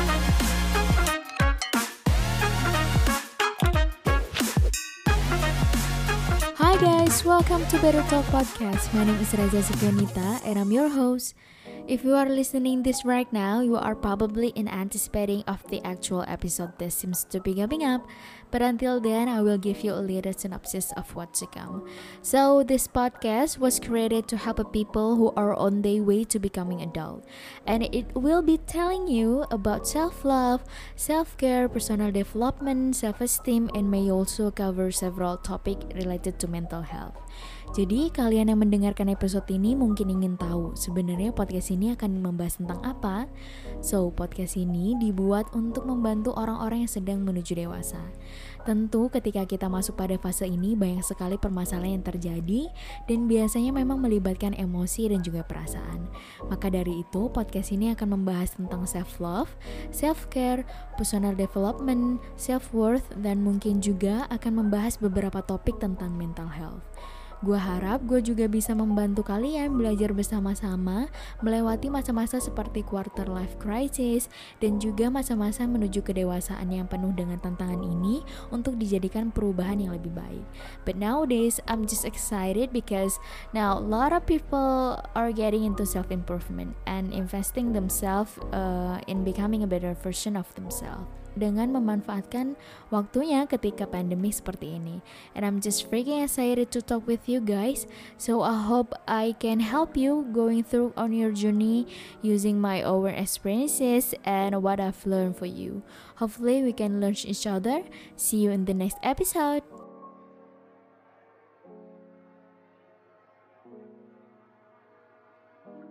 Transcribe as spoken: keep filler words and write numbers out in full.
Hi guys, welcome to Better Talk Podcast. My name is Reza Supriyanita and I'm your host. If you are listening this right now, you are probably in anticipating of the actual episode that seems to be coming up. But until then, I will give you a little synopsis of what's to come. So this podcast was created to help people who are on their way to becoming adult. And it will be telling you about self-love, self-care, personal development, self-esteem, and may also cover several topics related to mental health. Jadi kalian yang mendengarkan episode ini mungkin ingin tahu sebenarnya podcast ini akan membahas tentang apa? So, podcast ini dibuat untuk membantu orang-orang yang sedang menuju dewasa. Tentu ketika kita masuk pada fase ini banyak sekali permasalahan yang terjadi dan biasanya memang melibatkan emosi dan juga perasaan. Maka dari itu podcast ini akan membahas tentang self-love, self-care, personal development, self-worth, dan mungkin juga akan membahas beberapa topik tentang mental health. Gue harap gue juga bisa membantu kalian belajar bersama-sama melewati masa-masa seperti quarter life crisis dan juga masa-masa menuju kedewasaan yang penuh dengan tantangan ini untuk dijadikan perubahan yang lebih baik. But nowadays I'm just excited because now a lot of people are getting into self-improvement and investing themselves uh, in becoming a better version of themselves dengan memanfaatkan waktunya ketika pandemi seperti ini. And I'm just freaking excited to talk with you guys. So I hope I can help you going through on your journey using my own experiences and what I've learned for you. Hopefully we can learn each other. See you in the next episode.